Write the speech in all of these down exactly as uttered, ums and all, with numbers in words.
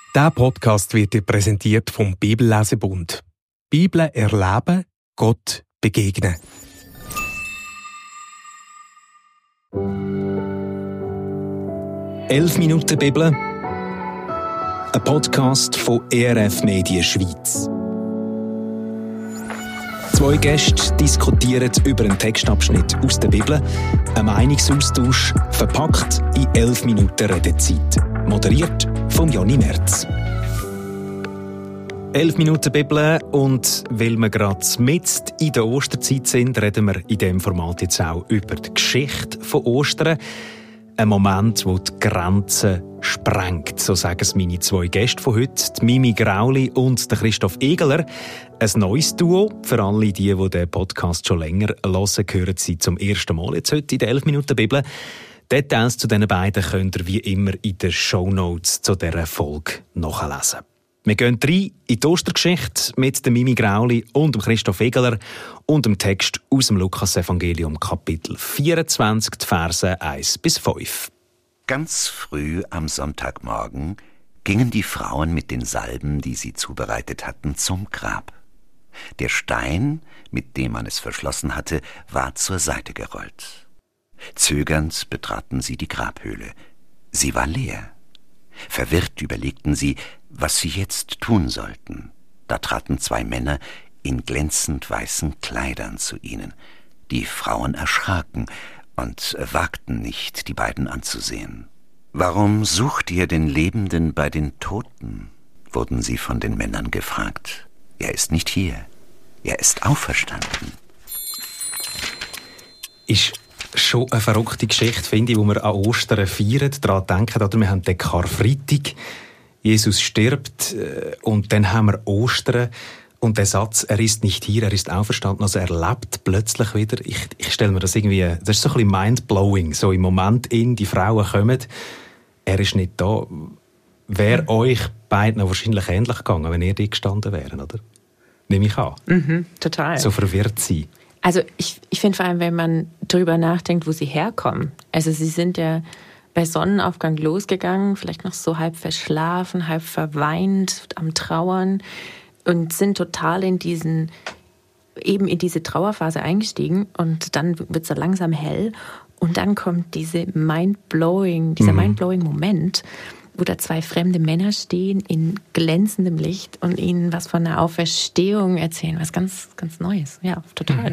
Dieser Podcast wird dir präsentiert vom Bibellesebund. Bibel erleben, Gott begegnen. Elf Minuten Bibel, ein Podcast von E R F Medien Schweiz. Zwei Gäste diskutieren über einen Textabschnitt aus der Bibel, ein Meinungsaustausch verpackt in elf Minuten Redezeit. Moderiert von Jonny Merz. Elf Minuten Bibel, und weil wir gerade mitten in der Osterzeit sind, reden wir in diesem Format jetzt auch über die Geschichte von Ostern. Ein Moment, wo die Grenzen sprengt, so sagen es meine zwei Gäste von heute, die Mimi Grauli und der Christoph Egeler. Ein neues Duo. Für alle, die, die den Podcast schon länger hören, hören sie zum ersten Mal jetzt heute in der elf Minuten Bibel. Details zu diesen beiden könnt ihr wie immer in den Shownotes zu dieser Folge nachlesen. Wir gehen rein in die Ostergeschichte mit der Mimi Grauli und dem Christoph Egeler und dem Text aus dem Lukas-Evangelium, Kapitel vierundzwanzig, die Verse eins bis fünf. Ganz früh am Sonntagmorgen gingen die Frauen mit den Salben, die sie zubereitet hatten, zum Grab. Der Stein, mit dem man es verschlossen hatte, war zur Seite gerollt. Zögernd betraten sie die Grabhöhle. Sie war leer. Verwirrt überlegten sie, was sie jetzt tun sollten. Da traten zwei Männer in glänzend weißen Kleidern zu ihnen. Die Frauen erschraken und wagten nicht, die beiden anzusehen. »Warum sucht ihr den Lebenden bei den Toten?« wurden sie von den Männern gefragt. »Er ist nicht hier. Er ist auferstanden.« Ist schon eine verrückte Geschichte, finde ich, wo wir an Ostern feiern, daran denken, oder? Wir haben den Karfreitag, Jesus stirbt, und dann haben wir Ostern und der Satz, er ist nicht hier, er ist auferstanden, also er lebt plötzlich wieder. Ich, ich stelle mir das irgendwie, das ist so ein bisschen mindblowing, so im Moment in, die Frauen kommen, er ist nicht da. Wäre euch beiden wahrscheinlich ähnlich gegangen, wenn ihr die gestanden wären, oder? Nehme ich an. Mhm, total. So verwirrt sein. Also ich, ich finde vor allem, wenn man darüber nachdenkt, wo sie herkommen. Also sie sind ja bei Sonnenaufgang losgegangen, vielleicht noch so halb verschlafen, halb verweint, am Trauern und sind total in diesen, eben in diese Trauerphase eingestiegen, und dann wird es so langsam hell und dann kommt diese mindblowing, dieser mhm. mindblowing Moment, wo da zwei fremde Männer stehen in glänzendem Licht und ihnen was von der Auferstehung erzählen, was ganz, ganz Neues. Ja, total. Mhm.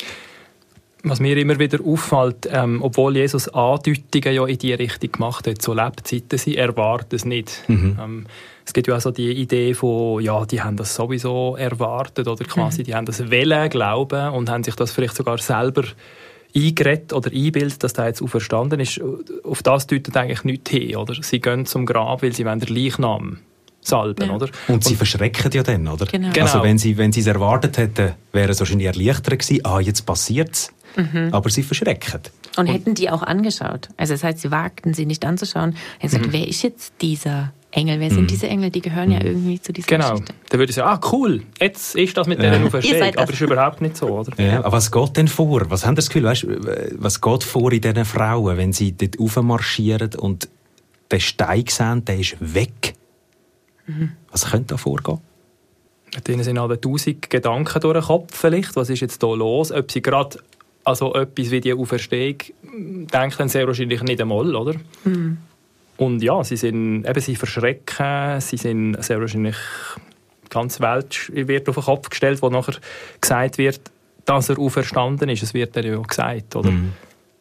Was mir immer wieder auffällt, ähm, obwohl Jesus Andeutungen ja in diese Richtung gemacht hat, so Lebzeiten, sie erwarten es nicht. Mhm. Ähm, es gibt ja auch so die Idee von, ja, die haben das sowieso erwartet oder quasi, mhm. die haben das wollen glauben und haben sich das vielleicht sogar selber eingeredet oder eingebildet, dass der jetzt auferstanden ist. Auf das deutet eigentlich nichts hin, oder? Sie gehen zum Grab, weil sie den Leichnam salben, ja. oder? Und sie und, verschrecken ja dann, oder? Genau. Also wenn sie, wenn sie es erwartet hätten, wäre es wahrscheinlich erleichtert gewesen, ah, jetzt passiert es. Mhm. Aber sie verschrecken. Und, und hätten die auch angeschaut. Also das heißt, sie wagten sie nicht anzuschauen. Sie gesagt, mhm. wer ist jetzt dieser Engel? Wer sind mhm. diese Engel? Die gehören ja irgendwie zu dieser genau. Geschichte. Dann würde ich sagen, ah cool, jetzt ist das mit ja. der Auferstehung. Aber es ist überhaupt nicht so, oder? Ja. Aber was geht denn vor? Was haben Sie das Gefühl, weißt, was geht vor in diesen Frauen, wenn sie dort raufmarschieren und den Stein sehen, der ist weg? Mhm. Was könnte da vorgehen? Denen sind alle tausend Gedanken durch den Kopf vielleicht. Was ist jetzt hier los? Ob sie gerade also etwas wie die Auferstehung denken dann sehr wahrscheinlich nicht einmal, oder? Mhm. Und ja, sie sind, eben, sie verschrecken, sie sind sehr wahrscheinlich, die ganze Welt wird auf den Kopf gestellt, wo nachher gesagt wird, dass er auferstanden ist. Es wird ja gesagt, oder? Mhm.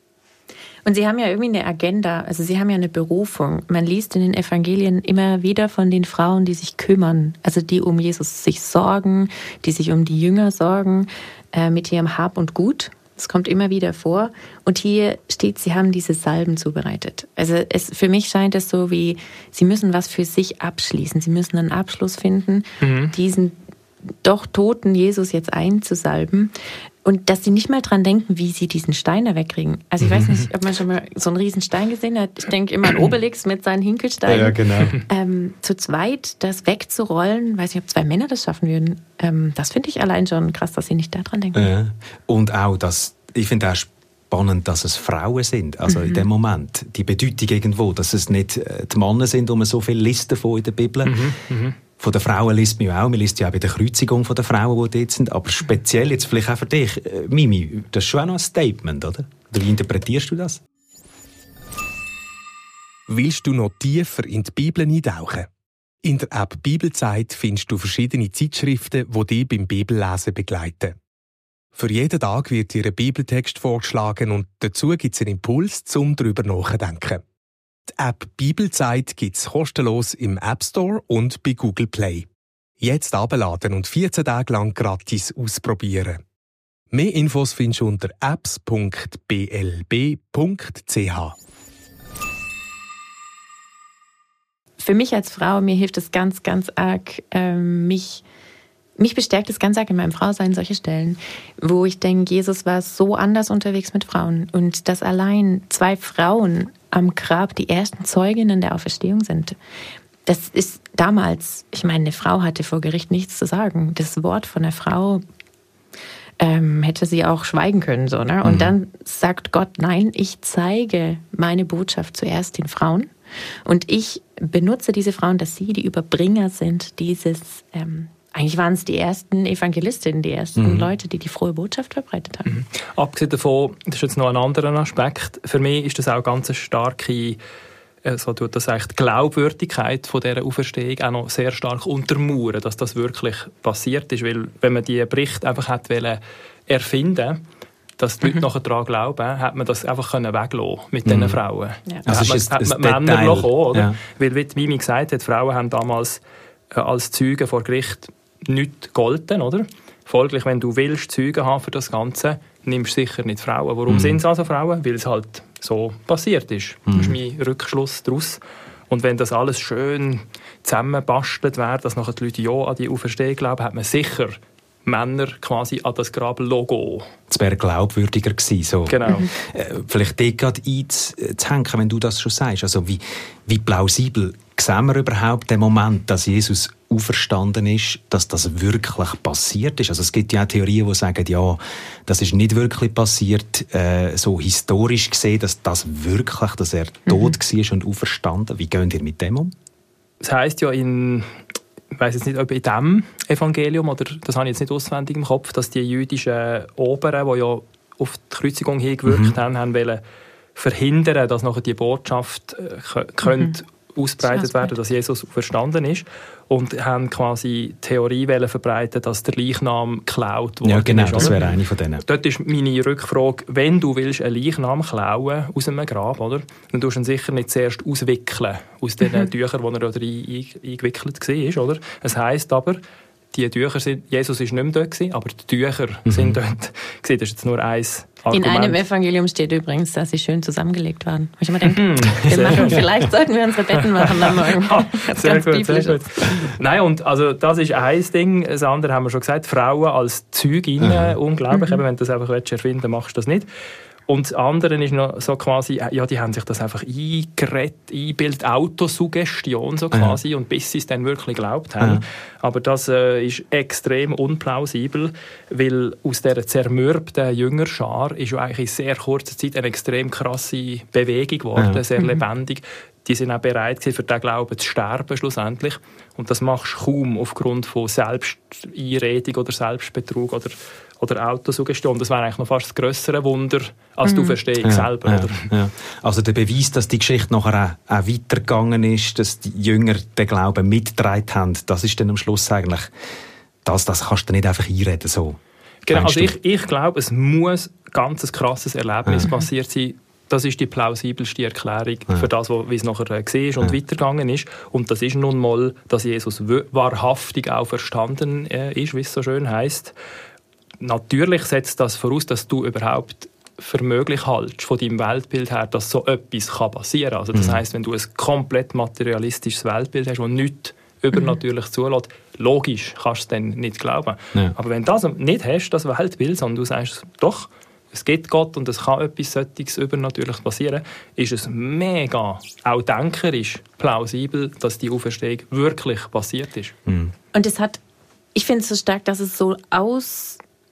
Und sie haben ja irgendwie eine Agenda, also sie haben ja eine Berufung. Man liest in den Evangelien immer wieder von den Frauen, die sich kümmern, also die um Jesus sich sorgen, die sich um die Jünger sorgen, äh, mit ihrem Hab und Gut. Das kommt immer wieder vor. Und hier steht, sie haben diese Salben zubereitet. Also es, für mich scheint es so wie, sie müssen was für sich abschließen. Sie müssen einen Abschluss finden, mhm. diesen doch toten Jesus jetzt einzusalben. Und dass sie nicht mal dran denken, wie sie diesen Stein da wegkriegen. Also ich weiß nicht, ob man schon mal so einen riesen Stein gesehen hat. Ich denke immer an Obelix mit seinen Hinkelsteinen. Ja, genau. Ähm, zu zweit das wegzurollen, weiß nicht, ob zwei Männer das schaffen würden. Ähm, das finde ich allein schon krass, dass sie nicht da dran denken. Ja. Und auch, dass, ich finde auch spannend, dass es Frauen sind. Also mhm. in dem Moment, die Bedeutung irgendwo, dass es nicht die Männer sind, wo man so viel liest davon in der Bibel. Mhm. Mhm. Von den Frauen liest man ja auch. Man liest ja auch bei der Kreuzigung von den Frauen, die dort sind. Aber speziell jetzt vielleicht auch für dich, Mimi, das ist schon auch noch ein Statement, oder? Wie interpretierst du das? Willst du noch tiefer in die Bibel eintauchen? In der App Bibelzeit findest du verschiedene Zeitschriften, die dich beim Bibellesen begleiten. Für jeden Tag wird dir ein Bibeltext vorgeschlagen und dazu gibt es einen Impuls, um darüber nachzudenken. Die App Bibelzeit gibt es kostenlos im App Store und bei Google Play. Jetzt abladen und vierzehn Tage lang gratis ausprobieren. Mehr Infos findest du unter apps punkt b l b punkt c h. Für mich als Frau, mir hilft es ganz, ganz arg, ähm, mich, mich bestärkt es ganz arg in meinem Frausein solche Stellen, wo ich denke, Jesus war so anders unterwegs mit Frauen und dass allein zwei Frauen am Grab die ersten Zeuginnen der Auferstehung sind. Das ist damals, ich meine, eine Frau hatte vor Gericht nichts zu sagen. Das Wort von einer Frau ähm, hätte sie auch schweigen können. So, ne? Und mhm. dann sagt Gott, nein, ich zeige meine Botschaft zuerst den Frauen. Und ich benutze diese Frauen, dass sie die Überbringer sind dieses, ähm, eigentlich waren es die ersten Evangelistinnen, die ersten mhm. Leute, die die frohe Botschaft verbreitet haben. Mhm. Abgesehen davon, das ist jetzt noch ein anderer Aspekt, für mich ist das auch ganz eine starke, also tut das eigentlich die Glaubwürdigkeit von dieser Auferstehung auch noch sehr stark untermauern, dass das wirklich passiert ist, weil wenn man die Berichte einfach hätte erfinden, dass die Leute mhm. nachher daran glauben, hat man das einfach weglassen können mit diesen mhm. Frauen. Ja. Also hat man, hat man Männer lassen, oder? Ja. Weil, wie Mimi gesagt hat, Frauen haben damals äh, als Zeugen vor Gericht nicht gegolten, oder? Folglich, wenn du willst Zeugen haben für das Ganze, nimmst du sicher nicht Frauen. Warum mhm. sind es also Frauen? Weil es halt so passiert ist. Mhm. Das ist mein Rückschluss daraus. Und wenn das alles schön zusammenbastelt wäre, dass nachher die Leute ja an die Auferstehung glauben, hat man sicher Männer quasi an das Grab-Logo. Das wäre glaubwürdiger gewesen. So. Genau. Äh, vielleicht dort gerade einzuhängen, wenn du das schon sagst. Also wie, wie plausibel sehen wir überhaupt den Moment, dass Jesus auferstanden ist, dass das wirklich passiert ist? Also es gibt ja auch Theorien, die sagen, ja, das ist nicht wirklich passiert, äh, so historisch gesehen, dass das wirklich, dass er mhm. tot war und auferstanden. Wie gehen ihr mit dem um? Das heisst ja in... Ich weiss jetzt nicht, ob in diesem Evangelium, oder das habe ich jetzt nicht auswendig im Kopf, dass die jüdischen Oberen, die ja auf die Kreuzigung hingewirkt mhm. haben, haben wollen verhindern, dass nachher die Botschaft äh, könnte mhm. ausbreitet werden, dass Jesus verstanden ist. Und haben quasi die Theorie verbreitet, dass der Leichnam geklaut wurde. Ja, genau, ist, das wäre eine von denen. Dort ist meine Rückfrage, wenn du willst einen Leichnam klauen aus einem Grab, oder, dann tust du ihn sicher nicht zuerst auswickeln aus den mhm. Tüchern, wo er da rein eingewickelt war. Oder? Das heisst aber, die Tücher sind, Jesus war nicht mehr dort, aber die Tücher mhm. sind dort. Das ist jetzt nur ein Argument. In einem Evangelium steht übrigens, dass sie schön zusammengelegt waren. Ich immer denke, wir machen, vielleicht sollten wir unsere Betten machen. Dann morgen. Das sehr, gut, sehr gut. Nein, und also das ist ein Ding. Das andere haben wir schon gesagt, Frauen als Zeuginnen, mhm. unglaublich. Mhm. Eben, wenn du das einfach erfinden willst, machst du das nicht. Und das andere ist noch so quasi, ja, die haben sich das einfach eingeredet, eingebildet, Autosuggestion so quasi, ja. Und bis sie es dann wirklich geglaubt haben. Ja. Aber das äh, ist extrem unplausibel, weil aus dieser zermürbten Jüngerschar ist ja eigentlich in sehr kurzer Zeit eine extrem krasse Bewegung geworden, ja. Sehr lebendig. Die sind auch bereit gewesen, für diesen Glauben zu sterben schlussendlich. Und das machst du kaum aufgrund von Selbsteinredung oder Selbstbetrug oder oder Autosuggestion. Das wäre eigentlich noch fast das grössere Wunder als die Auferstehung ja, selber. Ja, oder? Ja. Also der Beweis, dass die Geschichte nachher auch, auch weitergegangen ist, dass die Jünger den Glauben mitgetragen haben, das ist dann am Schluss eigentlich, das, das kannst du nicht einfach einreden. So. Genau, also ich, ich glaube, es muss ganz ein krasses Erlebnis ja. passiert sein. Das ist die plausibelste Erklärung ja. für das, wie es nachher war und ja. weitergegangen ist. Und das ist nun mal, dass Jesus wahrhaftig auch verstanden ist, wie es so schön heisst. Natürlich setzt das voraus, dass du überhaupt für möglich hältst, von deinem Weltbild her, dass so etwas passieren kann. Also das mhm. heisst, wenn du ein komplett materialistisches Weltbild hast, das nichts übernatürlich mhm. zulässt, logisch kannst du es dann nicht glauben. Ja. Aber wenn du das nicht hast, das Weltbild, sondern du sagst, doch, es gibt Gott und es kann etwas solches Übernatürliches passieren, ist es mega, auch denkerisch, plausibel, dass die Auferstehung wirklich passiert ist. Mhm. Und es hat, ich finde es so stark, dass es so aus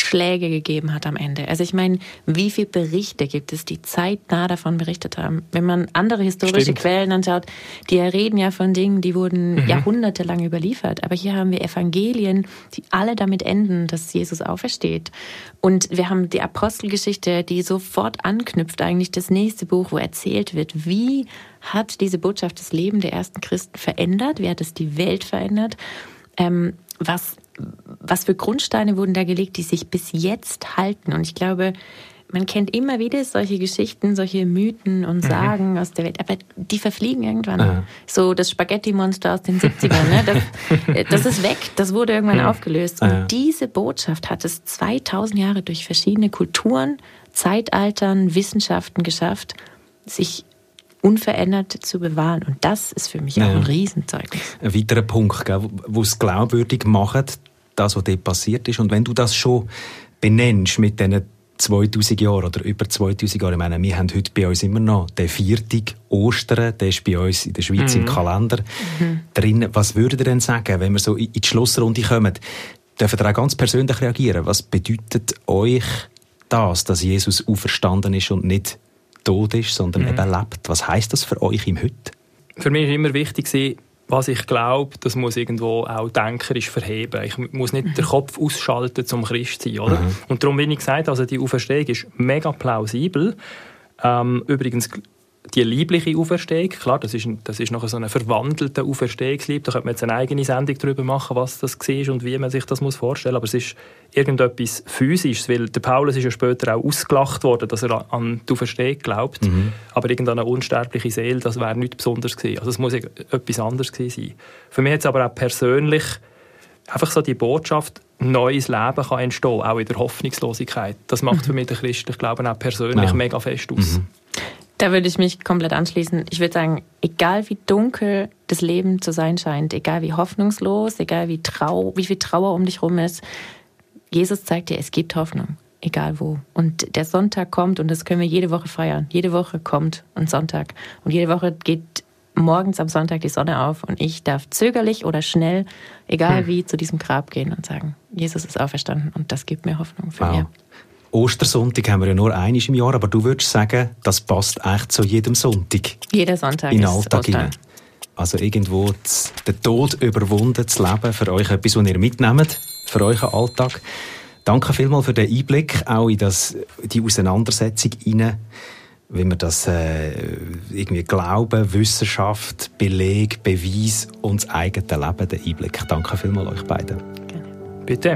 Schläge gegeben hat am Ende. Also ich meine, wie viele Berichte gibt es, die zeitnah davon berichtet haben? Wenn man andere historische Stimmt. Quellen anschaut, die reden ja von Dingen, die wurden mhm. jahrhundertelang überliefert. Aber hier haben wir Evangelien, die alle damit enden, dass Jesus aufersteht. Und wir haben die Apostelgeschichte, die sofort anknüpft, eigentlich das nächste Buch, wo erzählt wird, wie hat diese Botschaft das Leben der ersten Christen verändert? Wie hat es die Welt verändert? Ähm, was Was für Grundsteine wurden da gelegt, die sich bis jetzt halten? Und ich glaube, man kennt immer wieder solche Geschichten, solche Mythen und Sagen mhm. aus der Welt, aber die verfliegen irgendwann. Ja. So das Spaghetti-Monster aus den siebzigern, ne? das, das ist weg, das wurde irgendwann ja. aufgelöst. Und ja. diese Botschaft hat es zweitausend Jahre durch verschiedene Kulturen, Zeitaltern, Wissenschaften geschafft, sich unverändert zu bewahren. Und das ist für mich ja. auch ein Riesenzeugnis. Ein weiterer Punkt, wo es glaubwürdig macht, das, was dort passiert ist. Und wenn du das schon benennst mit diesen zweitausend Jahren oder über zweitausend Jahren, ich meine, wir haben heute bei uns immer noch den Viertag Ostern, der ist bei uns in der Schweiz mhm. im Kalender mhm. drin. Was würdet ihr denn sagen, wenn wir so in die Schlussrunde kommen? Dürft ihr auch ganz persönlich reagieren? Was bedeutet euch das, dass Jesus auferstanden ist und nicht tot ist, sondern mhm. eben lebt? Was heisst das für euch im Heute? Für mich war immer wichtig, was ich glaube, das muss irgendwo auch denkerisch verheben. Ich muss nicht den Kopf ausschalten, zum Christ zu sein. Oder? Mhm. Und darum, wie ich gesagt habe, also die Auferstehung ist mega plausibel. Ähm, übrigens, die liebliche Auferstehung, klar, das ist, das ist noch so eine verwandelte Auferstehungsliebe. Da könnte man jetzt eine eigene Sendung darüber machen, was das war und wie man sich das vorstellen muss. Aber es ist irgendetwas Physisches, weil der Paulus ist ja später auch ausgelacht worden, dass er an die Auferstehung glaubt. Mhm. Aber irgendeine unsterbliche Seele, das wäre nichts Besonderes gewesen. Also es muss etwas anderes gewesen sein. Für mich hat es aber auch persönlich einfach so die Botschaft, neues Leben kann entstehen, auch in der Hoffnungslosigkeit. Das macht für mich den christlichen Glauben auch persönlich ja. mega fest aus. Mhm. Da würde ich mich komplett anschließen. Ich würde sagen, egal wie dunkel das Leben zu sein scheint, egal wie hoffnungslos, egal wie, trau- wie viel Trauer um dich herum ist, Jesus zeigt dir, es gibt Hoffnung, egal wo. Und der Sonntag kommt und das können wir jede Woche feiern. Jede Woche kommt ein Sonntag. Und jede Woche geht morgens am Sonntag die Sonne auf und ich darf zögerlich oder schnell, egal hm. wie, zu diesem Grab gehen und sagen, Jesus ist auferstanden und das gibt mir Hoffnung für wow. mich. Ostersonntag haben wir ja nur einmal im Jahr, aber du würdest sagen, das passt eigentlich zu jedem Sonntag. Jeder Sonntag in den ist Alltag Ostern. Rein. Also irgendwo das, den Tod überwunden zu leben, für euch etwas, was ihr mitnehmt, für euren Alltag. Danke vielmals für den Einblick, auch in das, die Auseinandersetzung hinein, wie man das äh, irgendwie Glauben, Wissenschaft, Beleg, Beweis und das eigene Leben, den Einblick. Danke vielmals euch beiden. Gerne. Bitte.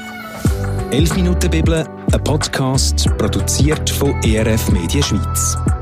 elf Minuten Bibel, ein Podcast, produziert von E R F Media Schweiz.